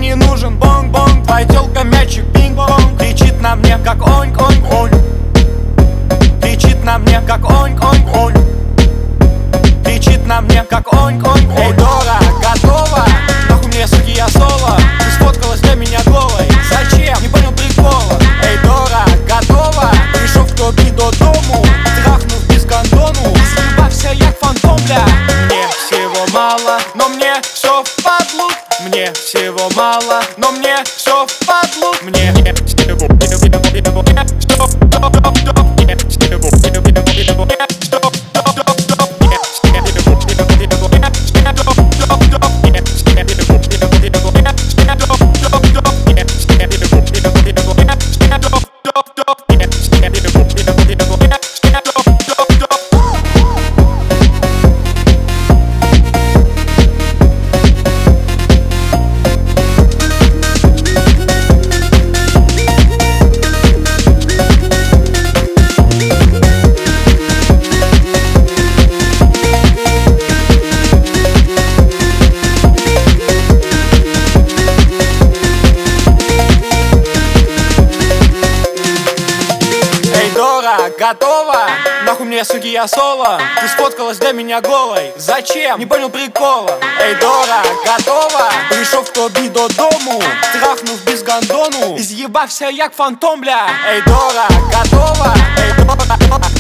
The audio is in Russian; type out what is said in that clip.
не нужен бонг-бонг. Твоя тёлка мячик пинг-понг. Кричит на мне, как онь-онь-онь. Кричит на мне, как онь-онь-онь. Кричит на мне, как онь-онь-онь. Эй, Дора, готова? Нахуй мне, суки, я соло. Ты сфоткалась для меня голой. Зачем? Не понял прикола. Эй, Дора, готова? Пришел в тоби до дому, трахнув без гондону. Съебався, як фантом, бля. Мне всего мало, но мне всё впадлу. Мне всего мало, но мне всё впадлу. Мне всего готова? Нахуй мне, суки, я соло. Ты сфоткалась для меня голой. Зачем? Не понял прикола. Эй, Дора, готова? Пришел в тоби до дому, трахнув без гондону. Изъебався, як фантом, бля. Эй, Дора, готова? Эй, Дора,